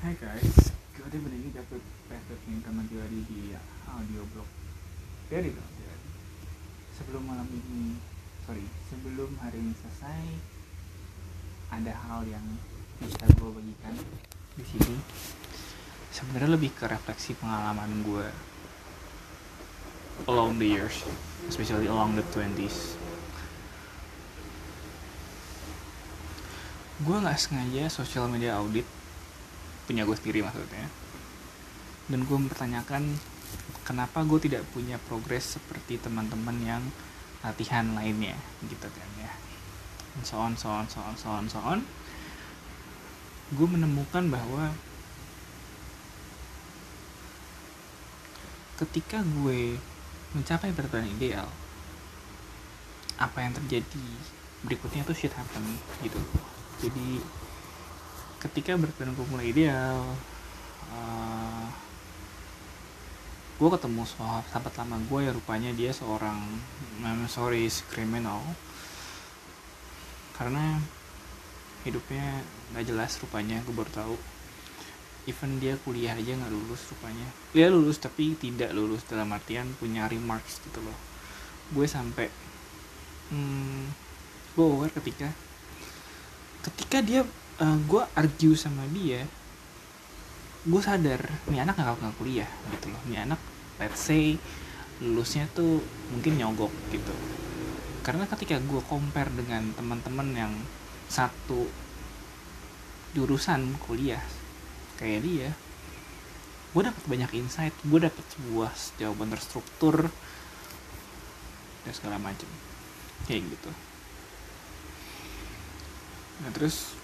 Hai guys, good evening. Dapat kembali lagi di audioblog dari Bang Jadi. Sebelum hari ini selesai, ada hal yang bisa gue bagikan di sini. Sebenarnya lebih ke refleksi pengalaman gue along the years, especially along the 20s. Gue nggak sengaja social media audit punya gue sendiri maksudnya, dan gue mempertanyakan kenapa gue tidak punya progres seperti teman-teman yang latihan lainnya gitu kan ya, so on. Gue menemukan bahwa ketika gue mencapai berat badan ideal, apa yang terjadi berikutnya tuh shit happen gitu. Jadi ketika berat badan gue mulai ideal, gue ketemu sahabat lama gue ya, rupanya dia seorang criminal karena hidupnya nggak jelas rupanya. Gue baru tahu even dia kuliah aja nggak lulus rupanya. Dia lulus tapi tidak lulus dalam artian punya remarks gitu loh. Gue sampai gue aware ketika dia gue argue sama dia, gue sadar nih anak nggak kuliah gitu loh. Nih anak let's say lulusnya tuh mungkin nyogok gitu. Karena ketika gue compare dengan teman-teman yang satu jurusan kuliah kayak dia, gue dapat banyak insight, gue dapat sebuah jawaban terstruktur dan segala macam kayak gitu. Nah terus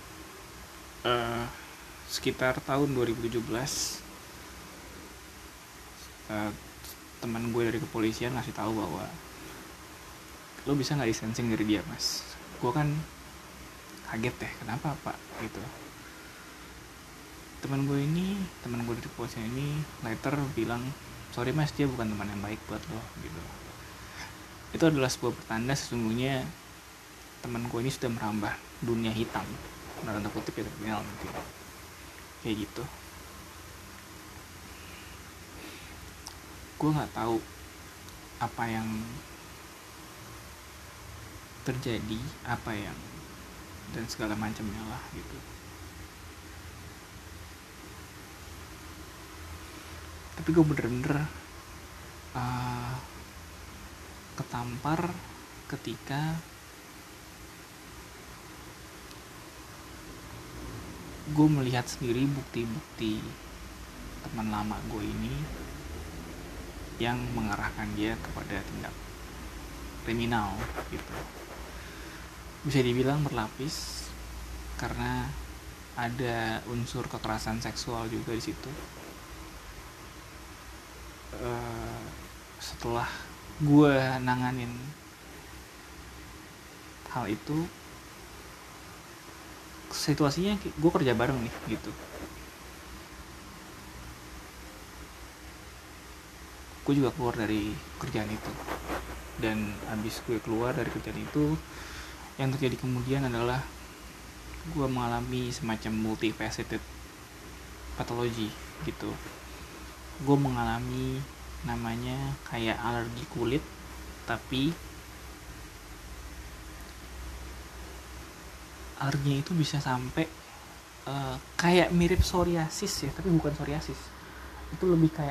sekitar tahun 2017 teman gue dari kepolisian ngasih tahu bahwa lo bisa nggak distancing dari dia mas. Gue kan kaget deh, kenapa pak gitu. Teman gue dari kepolisian ini later bilang, sorry mas, dia bukan teman yang baik buat lo gitu. Itu adalah sebuah pertanda sesungguhnya teman gue ini sudah merambah dunia hitam, dalam tanda kutip ya, kriminal mungkin kayak gitu. Gue nggak tahu apa yang terjadi, apa yang dan segala macamnya lah gitu. Tapi gue bener-bener ketampar ketika gue melihat sendiri bukti-bukti teman lama gue ini yang mengarahkan dia kepada tindak kriminal gitu. Bisa dibilang berlapis karena ada unsur kekerasan seksual juga di situ. Setelah gue nanganin hal itu, situasinya gue kerja bareng nih gitu. Gue juga keluar dari kerjaan itu, dan abis gue keluar dari kerjaan itu, yang terjadi kemudian adalah gue mengalami semacam multifaceted pathology gitu. Gue mengalami namanya kayak alergi kulit, tapi alerginya itu bisa sampai kayak mirip psoriasis ya, tapi bukan psoriasis. Itu lebih kayak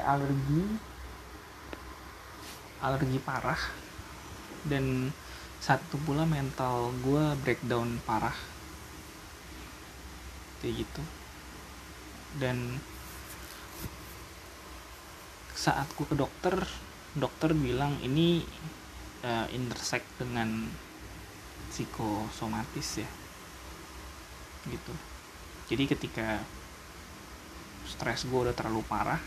alergi parah, dan satu pula mental gue breakdown parah kayak gitu. Dan saat gue ke dokter bilang ini intersect dengan psikosomatis ya gitu. Jadi ketika stres gue udah terlalu parah,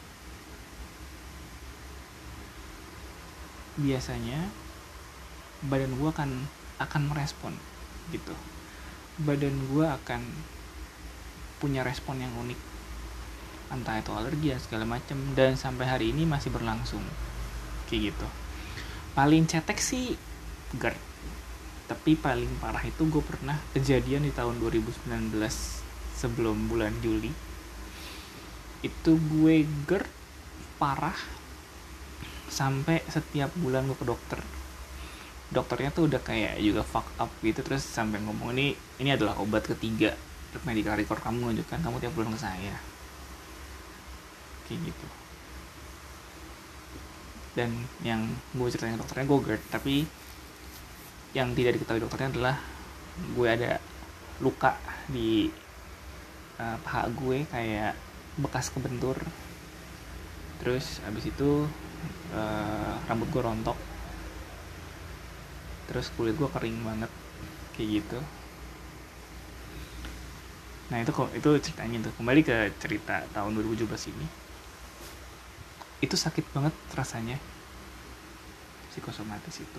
biasanya badan gue akan merespon gitu. Badan gue akan punya respon yang unik, entah itu alergi dan segala macam, dan sampai hari ini masih berlangsung kayak gitu. Paling cetek sih GERD, tapi paling parah itu gue pernah kejadian di tahun 2019 sebelum bulan Juli. itu gue GERD parah sampai setiap bulan gue ke dokternya tuh udah kayak juga fuck up gitu, terus sampai ngomong ini adalah obat ketiga medical record kamu menunjukkan kamu tiap bulan ke saya kayak gitu. Dan yang gue ceritain ke dokternya gue GERD, tapi yang tidak diketahui dokternya adalah gue ada luka di paha gue kayak bekas kebentur, terus abis itu rambut gue rontok, terus kulit gue kering banget kayak gitu. Nah itu ceritanya tuh. Kembali ke cerita tahun 2017 ini, itu sakit banget rasanya psikosomatis itu.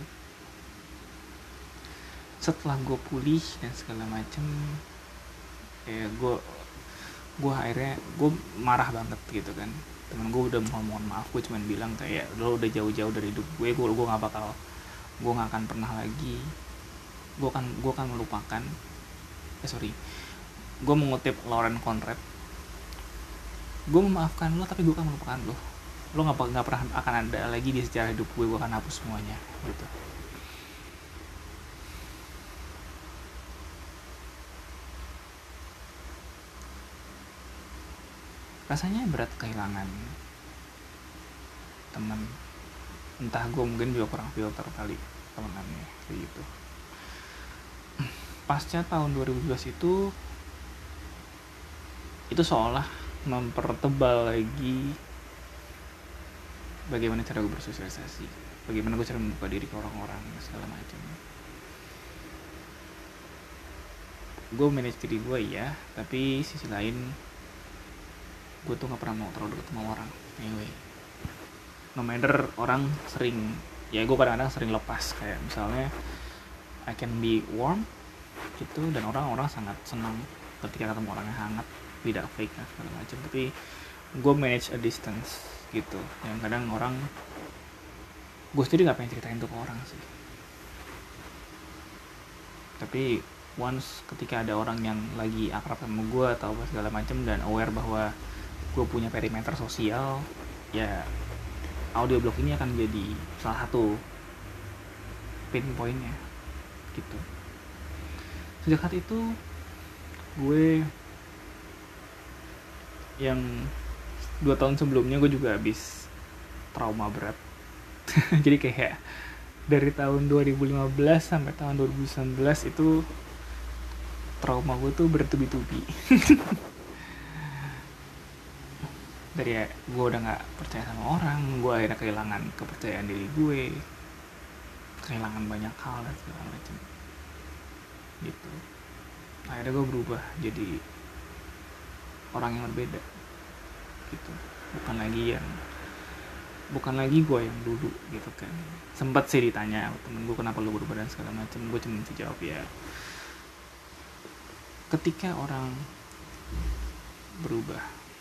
Setelah gue pulih dan segala macem, kayak gue akhirnya gue marah banget gitu kan. Temen gue udah mohon maaf, gue cuman bilang kayak lo udah jauh-jauh dari hidup gue nggak akan pernah lagi, gue akan melupakan. Gue mengutip Lauren Conrad, gue memaafkan lo tapi gue akan melupakan lo nggak pernah akan ada lagi di sejarah hidup gue akan hapus semuanya gitu. Rasanya berat kehilangan teman, entah gue mungkin juga kurang filter kali temenannya kayak gitu. Pasca tahun 2012 itu seolah mempertebal lagi bagaimana cara gue bersosialisasi, bagaimana gue cara membuka diri ke orang-orang segala macam. Gue manage diri gue ya, tapi sisi lain gue tuh nggak pernah mau terlalu deket sama orang. Anyway, no matter orang sering, ya gue kadang-kadang sering lepas, kayak misalnya I can be warm gitu, dan orang-orang sangat senang ketika ketemu orang yang hangat, tidak fake lah segala macam. Tapi gue manage a distance gitu, yang kadang orang, gue sendiri nggak pengen ceritain itu ke orang sih. Tapi once ketika ada orang yang lagi akrab sama gue atau segala macam dan aware bahwa gue punya perimeter sosial, ya audioblog ini akan jadi salah satu pinpointnya gitu. Sejak saat itu gue, yang 2 tahun sebelumnya gue juga habis trauma berat jadi kayak dari tahun 2015 sampai tahun 2019 itu trauma gue tuh bertubi-tubi. Dari gue udah gak percaya sama orang, gue akhirnya kehilangan kepercayaan diri gue, kehilangan banyak hal dan segala macam gitu. Akhirnya gue berubah jadi orang yang berbeda gitu, bukan lagi gue yang dulu gitu kan. Sempat sih ditanya temen gue kenapa lu berubah dan segala macam, gue cuma bisa jawab ya, ketika orang berubah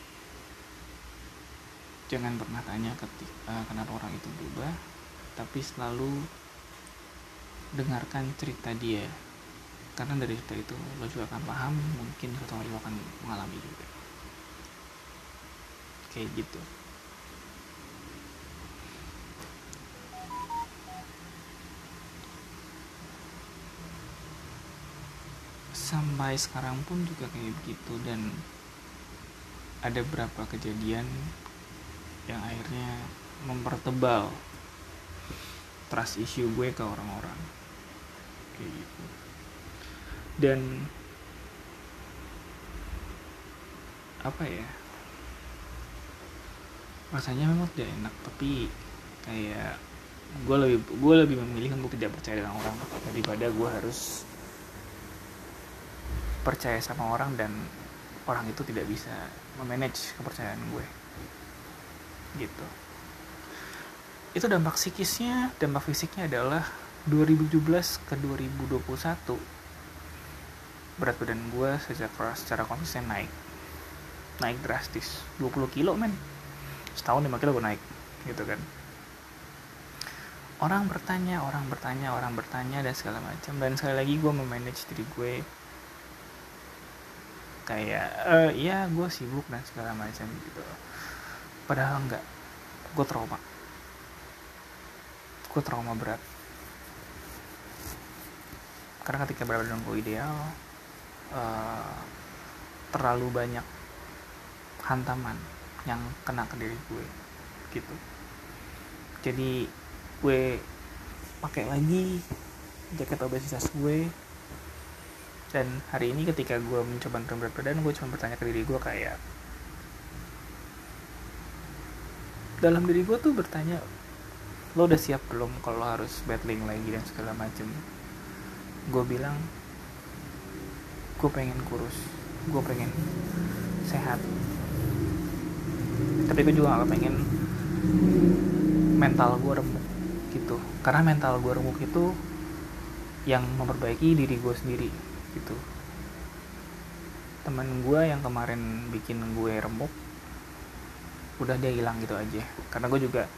jangan pernah tanya kenapa orang itu berubah, tapi selalu dengarkan cerita dia, karena dari cerita itu lo juga akan paham, mungkin suatu hari lo akan mengalami juga kayak gitu. Sampai sekarang pun juga kayak begitu, dan ada beberapa kejadian yang akhirnya mempertebal trust issue gue ke orang-orang kayak gitu. Dan apa ya, rasanya memang tidak enak, tapi kayak gue lebih memilih untuk tidak percaya dengan orang daripada gue harus percaya sama orang dan orang itu tidak bisa memanage kepercayaan gue gitu. Itu dampak psikisnya, dampak fisiknya adalah 2017 ke 2021 berat badan gue secara konsisten naik drastis 20 kilo men, setahun 5 kilo gue naik gitu kan. Orang bertanya dan segala macam, dan sekali lagi gue memanage diri gue kayak ya gue sibuk dan segala macam gitu, padahal enggak. Gue trauma berat karena ketika berada dalam gue ideal, uh, terlalu banyak hantaman yang kena ke diri gue gitu. Jadi gue pakai lagi jaket obesitas gue, dan hari ini ketika gue mencoba turun berat badan, gue cuma bertanya ke diri gue kayak, dalam diri gue tuh bertanya, lo udah siap belum kalau harus battling lagi dan segala macem. Gue bilang, gue pengen kurus, gue pengen sehat, tapi gue juga gak pengen mental gue remuk gitu, karena mental gue remuk itu yang memperbaiki diri gue sendiri gitu. Temen gue yang kemarin bikin gue remuk, udah dia hilang gitu aja, karena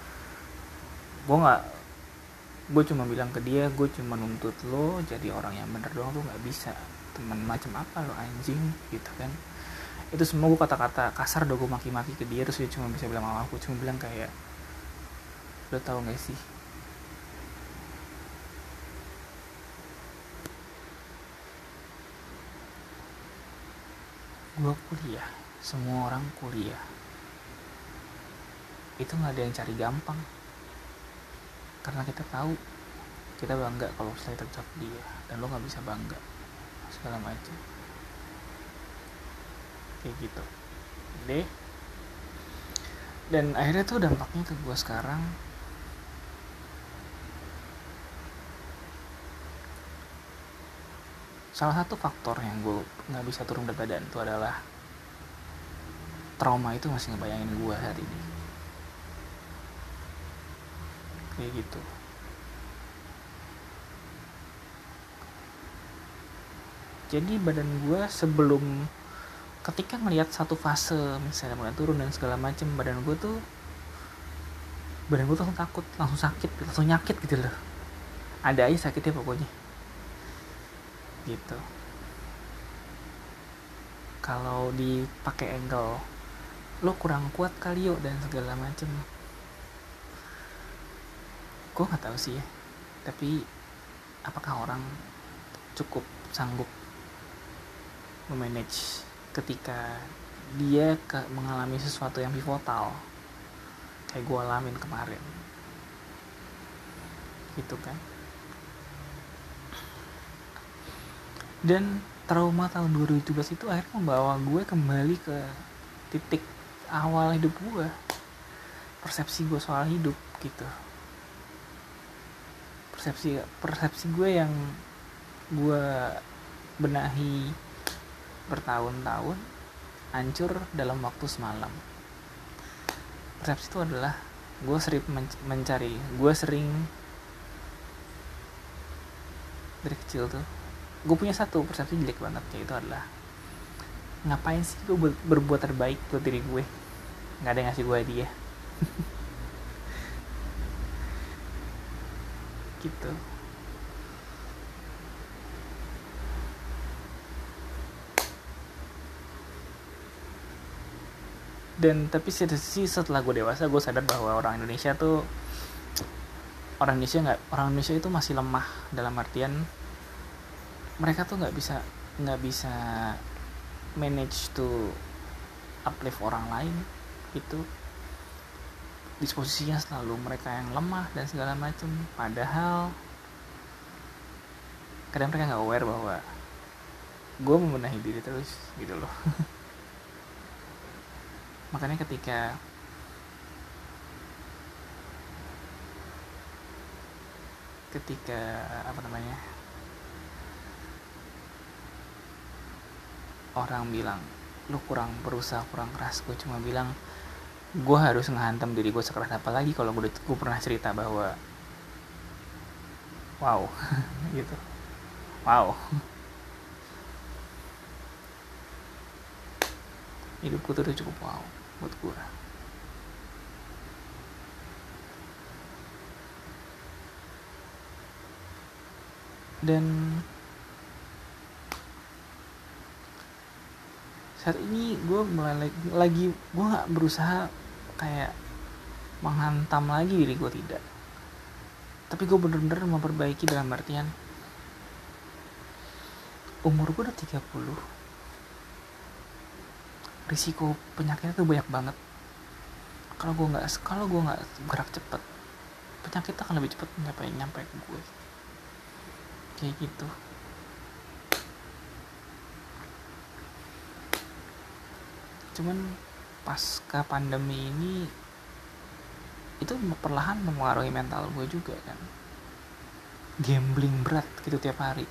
gue cuma bilang ke dia, gue cuma nuntut lo jadi orang yang bener doang tuh nggak bisa. Teman macam apa lo anjing gitu kan. Itu semua gue kata-kata kasar, udah gue maki-maki ke dia, terus dia cuma bisa bilang sama aku, cuma bilang kayak, lo tau gak sih, gue kuliah, semua orang kuliah, itu gak ada yang cari gampang, karena kita tahu kita bangga kalau setelah kita ucap dia, dan lo gak bisa bangga segala macam kayak gitu deh. Dan akhirnya tuh dampaknya ke gue sekarang, salah satu faktor yang gue gak bisa turun berat badan itu adalah trauma itu masih ngebayangin gue hari ini kayak gitu. Jadi badan gue sebelum, ketika ngelihat satu fase misalnya mulai turun dan segala macam, badan gue tuh langsung takut, langsung sakit, langsung nyakit gitu loh, ada aja sakitnya pokoknya gitu. Kalau dipakai angle, lo kurang kuat kali yuk dan segala macam, gue nggak tahu sih ya, tapi apakah orang cukup sanggup memanage ketika dia mengalami sesuatu yang pivotal kayak gue alamin kemarin gitu kan. Dan trauma tahun 2017 itu akhirnya membawa gue kembali ke titik awal hidup gue, persepsi gue soal hidup gitu. Persepsi gue yang gue benahi bertahun-tahun hancur dalam waktu semalam. Persepsi itu adalah gue sering dari kecil tuh gue punya satu persepsi jelek banget, yaitu adalah ngapain sih gue berbuat terbaik buat diri gue, nggak ada yang ngasih gue hadiah gitu. Dan tapi setelah gue dewasa, gue sadar bahwa orang Indonesia itu masih lemah, dalam artian mereka tuh nggak bisa manage to uplift orang lain gitu. Disposisinya selalu mereka yang lemah dan segala macam, padahal kadang mereka nggak aware bahwa gue membenahi diri terus gitu loh. Makanya ketika orang bilang lu kurang berusaha, kurang keras, gue cuma bilang gue harus ngehantam diri gue sekeras apa lagi kalau gue pernah cerita bahwa wow gitu, wow, hidupku tuh udah cukup wow buat gue. Dan saat ini gue mulai lagi gue nggak berusaha kayak menghantam lagi diri gue, tidak, tapi gue bener-bener memperbaiki dalam artian umur gue udah 30, risiko penyakitnya tuh banyak banget. Kalau gue nggak gerak cepet, penyakit akan lebih cepet nyampe ke gue, kayak gitu. Cuman pasca pandemi ini itu perlahan mempengaruhi mental gue juga kan, gambling berat gitu tiap hari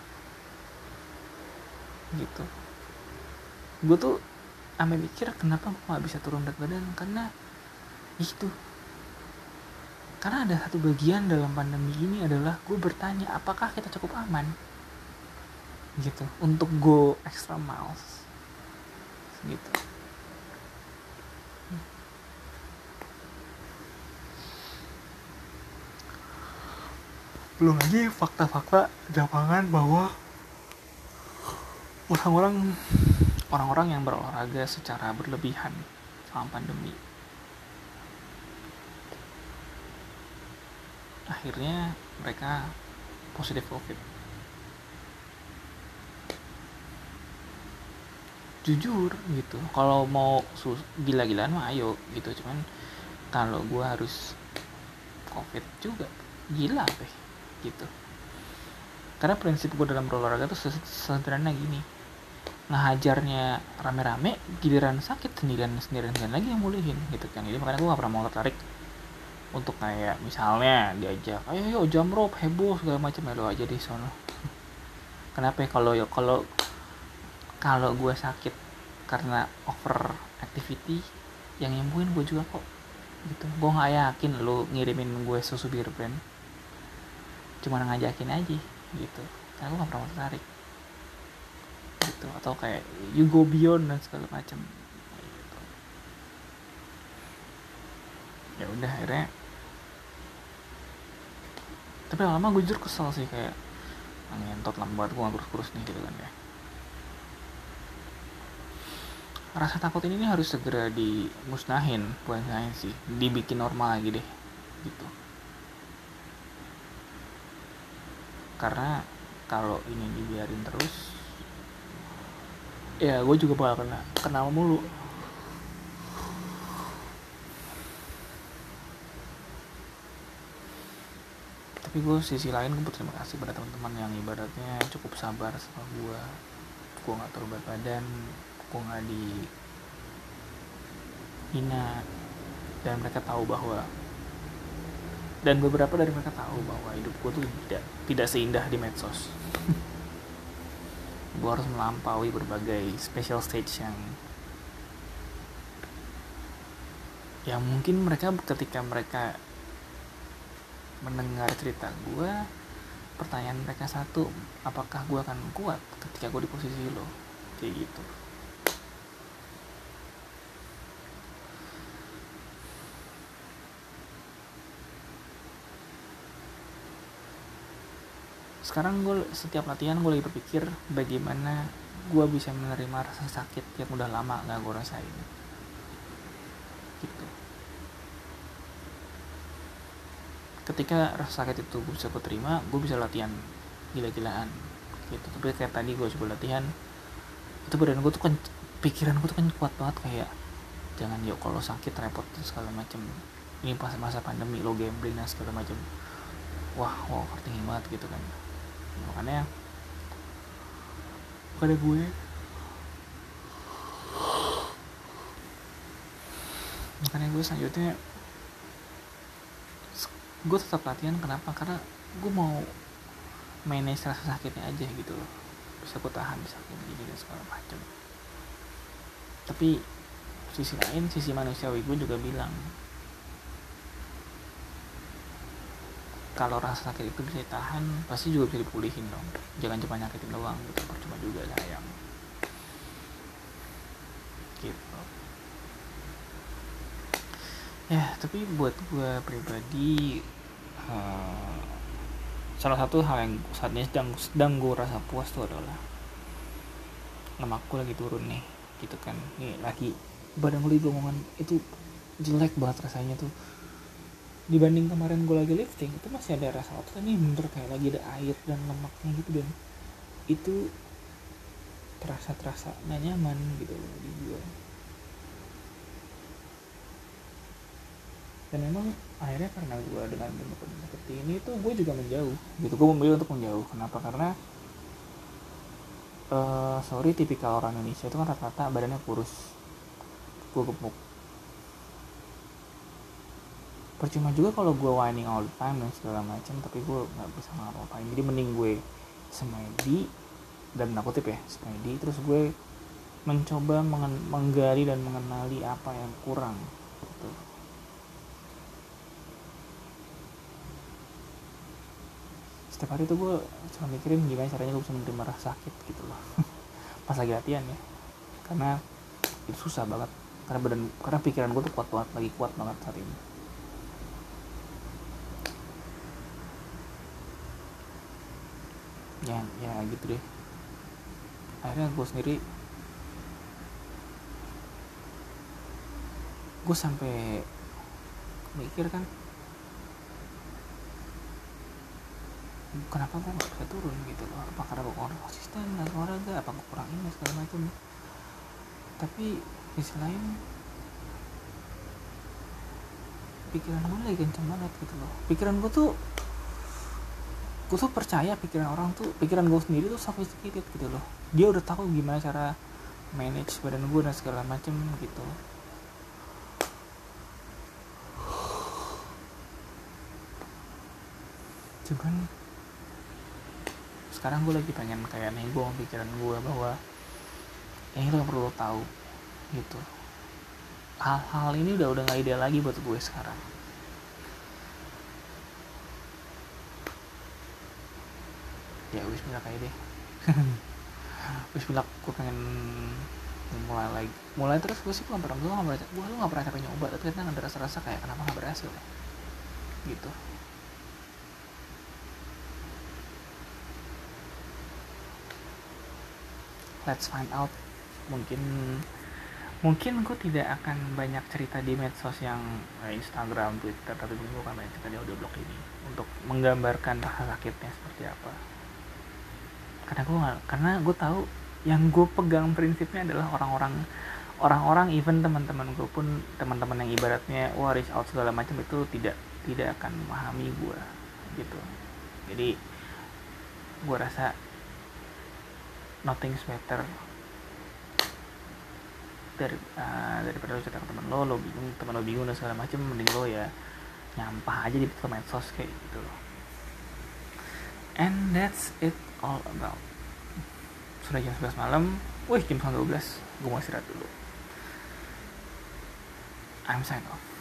gitu. Gue tuh sampai mikir kenapa gue gak bisa turun berat badan, karena itu, karena ada satu bagian dalam pandemi ini adalah gue bertanya apakah kita cukup aman gitu untuk go extra miles gitu. Belum lagi fakta-fakta di lapangan bahwa orang-orang yang berolahraga secara berlebihan selama pandemi akhirnya mereka positif COVID. Jujur gitu, kalau mau gila-gilaan mah ayo gitu, cuman kalau gue harus COVID juga gila deh gitu. Karena prinsip gue dalam berolahraga tuh sederhana gini, ngehajarnya rame-rame, giliran sakit sendirian lagi yang mulihin gitu kan. Jadi makanya gue gak pernah mau tertarik untuk kayak misalnya diajak ayo jump rope heboh segala macam, ya lo aja di sono. Kenapa ya, kalau gue sakit karena over activity, yang nyembuhin gue juga kok gitu. Gue nggak yakin lo ngirimin gue susu bir brand, cuma ngajakin aja gitu, karena gue nggak pernah tertarik gitu. Atau kayak you go beyond dan segala macam gitu. Ya udah akhirnya, tapi lama gue jujur kesel sih, kayak ngentot lama banget gue nggak kurus-kurus nih gitu kan ya. Rasa takut ini harus segera dimusnahin, bukan saya sih, dibikin normal lagi deh gitu. Karena kalau ini dibiarin terus, ya gue juga bakal kenal mulu. Tapi gue sisi lain gue berterima kasih pada teman-teman yang ibaratnya cukup sabar sama gue nggak turun berat badan, gue nggak dihina, dan mereka tahu bahwa, dan beberapa dari mereka tahu bahwa hidup gue tuh tidak seindah di medsos. Gue harus melampaui berbagai special stage yang mungkin mereka ketika mereka mendengar cerita gue, pertanyaan mereka satu, apakah gue akan kuat ketika gue di posisi lo, kayak gitu. Sekarang gue setiap latihan gue lagi berpikir bagaimana gue bisa menerima rasa sakit yang udah lama gak gue rasain gitu. Ketika rasa sakit itu bisa gue terima, gue bisa latihan gila-gilaan gitu. Tapi kayak tadi gue coba latihan, itu badan gue tuh kan, pikiran gue tuh kan kuat banget, kayak jangan yuk kalau sakit repot segala macem, ini pas masa pandemi lo gambling dan segala macem, wah tinggi banget gitu kan. Makanya gue selanjutnya gue tetap latihan. Kenapa? Karena gue mau manage rasa sakitnya aja gitu loh, bisa gue tahan sakit gini dan segala macam. Tapi sisi lain, sisi manusiawi gue juga bilang, kalau rasa sakit itu bisa ditahan, pasti juga bisa dipulihin dong. Jangan cuma nyakitin doang gitu, percuma juga, sayang gitu. Ya tapi buat gue pribadi, salah satu hal yang saat ini sedang gue rasa puas tuh adalah lemakku lagi turun nih gitu kan, nih lagi badan gue lagi gongongan, itu jelek banget rasanya tuh. Dibanding kemarin gue lagi lifting, itu masih ada rasa otot, ini bener kayak lagi ada air dan lemaknya gitu, dan itu terasa nggak nyaman gitu loh di gue. Dan memang akhirnya karena gue dengan bentuk seperti ini tuh gue juga menjauh gitu, gue memilih untuk menjauh. Kenapa? Karena sorry, tipikal orang Indonesia itu kan rata-rata badannya kurus, gue gemuk. Percuma juga kalau gue whining all the time dan segala macam, tapi gue nggak bisa ngapa-ngapain. Jadi mending gue semedi, dan aku tip ya, semedi, terus gue mencoba menggali dan mengenali apa yang kurang gitu. Setiap hari tuh gue cuma mikirin gimana caranya gue bisa menerima rasa sakit gitu loh pas lagi latihan ya, karena itu susah banget, karena pikiran gue tuh lagi kuat banget saat ini. Ya gitu deh. Akhirnya gue sampai mikir kan, kenapa gue gak bisa turun gitu loh, apa karena gue kurang konsisten dan olahraga, apa gue kurang ini segala macam. Tapi di sisi lain pikiran gue lagi kenceng banget gitu loh. Gue tuh percaya pikiran gue sendiri tuh sophisticated gitu loh. Dia udah tahu gimana cara manage badan gue dan segala macem gitu. Cuman sekarang gue lagi pengen kayak nego pikiran gue bahwa ini lo perlu tahu gitu. Hal-hal ini udah nggak ideal lagi buat gue sekarang. Ya bismillah kayak deh. Bismillah, gue pengen mulai terus. Gue sih gue nggak pernah capek nyoba, tapi kadang ada rasa-rasa kayak kenapa nggak berhasil ya gitu. Let's find out. Mungkin gue tidak akan banyak cerita di medsos yang Instagram, Twitter, tapi gue akan banyak cerita di audioblog ini untuk menggambarkan rasa sakitnya seperti apa. Karena gue tahu yang gue pegang prinsipnya adalah orang-orang even teman-teman gue pun, teman-teman yang ibaratnya reach out segala macam, itu tidak akan memahami gue gitu. Jadi gue rasa nothing's better daripada lo cerita ke temen lo bingung dan segala macam, mending lo ya nyampah aja di medsos kayak gitu. And that's it all about. Sudah jam 11 malam. Jam 12. Gue mau istirahat dulu. I'm sign off.